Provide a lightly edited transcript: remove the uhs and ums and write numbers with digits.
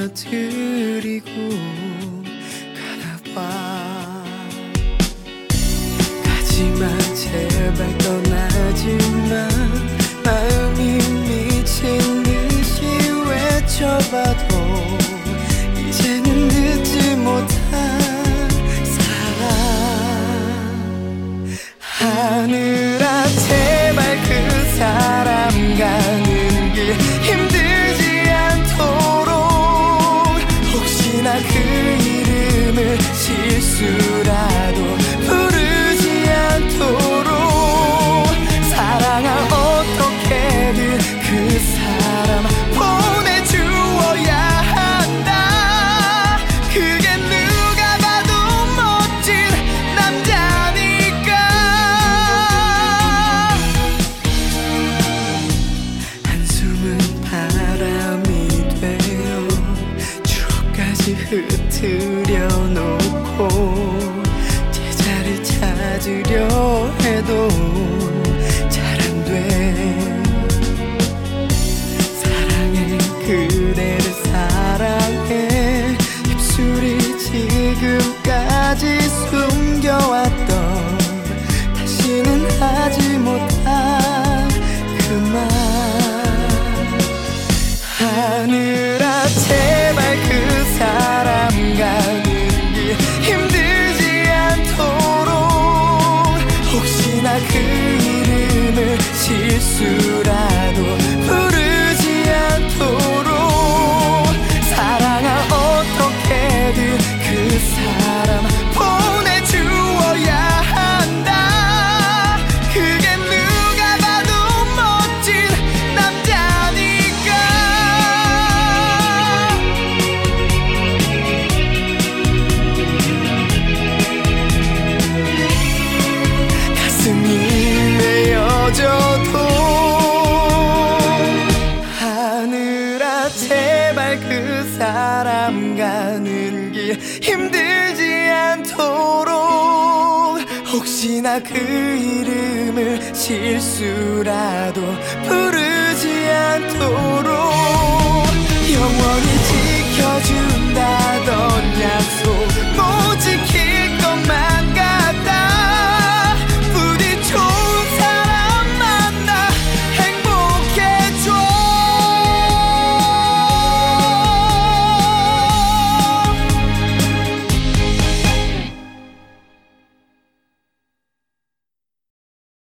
안겨드리고 가나봐. 가지마 제발 떠나지마. 마음이 미친 듯이 외쳐봐도 이제는 듣지 못한 사랑. 하늘아 제발 그 사람 가는 길 힘들지 않도록 혹시나 그 이름을 실수라도 부르지 않도록 사랑아 어떻게든 그 사람 보내주어야 한다. 그게 누가 봐도 멋진 남자니까. 한숨은 바람이 되어 추억까지 흩트려 놓고 제자를 찾으려 해도 잘 안 돼. 사랑해 그대를 사랑해. 입술이 지금까지 숨겨왔던 다시는 하지 못한 그 말. 하늘아 제발 그 사람 가는 길 힘들지 않도록 혹시나 그 이름을 실수라도 부르지 않도록 사랑아 어떻게든 그 사람 보내주어야 한다. 그게 누가 봐도 멋진 남자니까. 가슴이 메어져도 하늘아 제발 그 사람 가는 길 힘들지 않도록 혹시나 그 이름을 실수라도 부르지 않도록 영원히